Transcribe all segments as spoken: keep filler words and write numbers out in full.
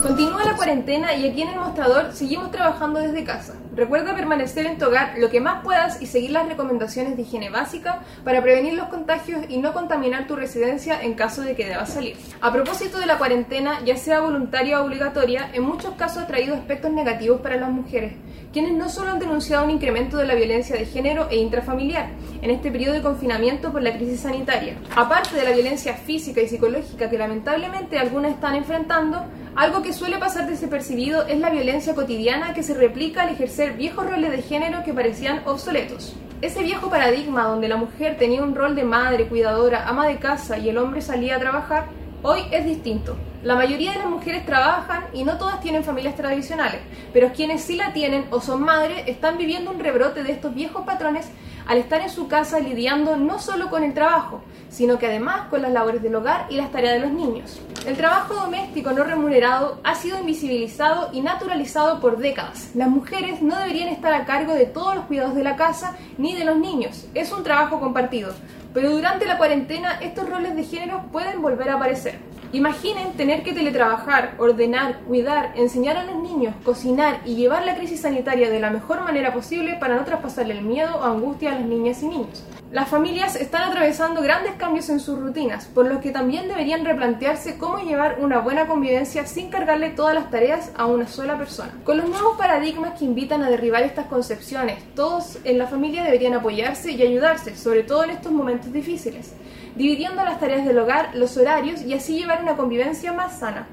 Continúa la cuarentena y aquí en el mostrador seguimos trabajando desde casa. Recuerda permanecer en tu hogar lo que más puedas y seguir las recomendaciones de higiene básica para prevenir los contagios y no contaminar tu residencia en caso de que debas salir. A propósito de la cuarentena, ya sea voluntaria o obligatoria, en muchos casos ha traído aspectos negativos para las mujeres, quienes no solo han denunciado un incremento de la violencia de género e intrafamiliar en este periodo de confinamiento por la crisis sanitaria. Aparte de la violencia física y psicológica que lamentablemente algunas están enfrentando, algo que suele pasar desapercibido es la violencia cotidiana que se replica al ejercer viejos roles de género que parecían obsoletos. Ese viejo paradigma donde la mujer tenía un rol de madre, cuidadora, ama de casa y el hombre salía a trabajar, hoy es distinto. La mayoría de las mujeres trabajan y no todas tienen familias tradicionales, pero quienes sí la tienen o son madres están viviendo un rebrote de estos viejos patrones al estar en su casa lidiando no solo con el trabajo, sino que además con las labores del hogar y las tareas de los niños. El trabajo doméstico no remunerado ha sido invisibilizado y naturalizado por décadas. Las mujeres no deberían estar a cargo de todos los cuidados de la casa ni de los niños, es un trabajo compartido. Pero durante la cuarentena estos roles de género pueden volver a aparecer. Imaginen tener que teletrabajar, ordenar, cuidar, enseñar a los niños, cocinar y llevar la crisis sanitaria de la mejor manera posible para no traspasarle el miedo o angustia a las niñas y niños. Las familias están atravesando grandes cambios en sus rutinas, por lo que también deberían replantearse cómo llevar una buena convivencia sin cargarle todas las tareas a una sola persona. Con los nuevos paradigmas que invitan a derribar estas concepciones, todos en la familia deberían apoyarse y ayudarse, sobre todo en estos momentos difíciles, dividiendo las tareas del hogar, los horarios y así llevar una convivencia más sana.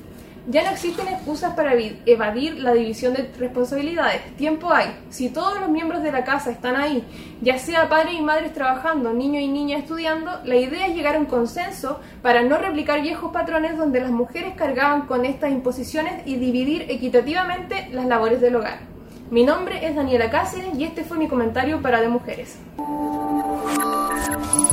Ya no existen excusas para evadir la división de responsabilidades. Tiempo hay. Si todos los miembros de la casa están ahí, ya sea padres y madres trabajando, niños y niñas estudiando, la idea es llegar a un consenso para no replicar viejos patrones donde las mujeres cargaban con estas imposiciones y dividir equitativamente las labores del hogar. Mi nombre es Daniela Cáceres y este fue mi comentario para De Mujeres.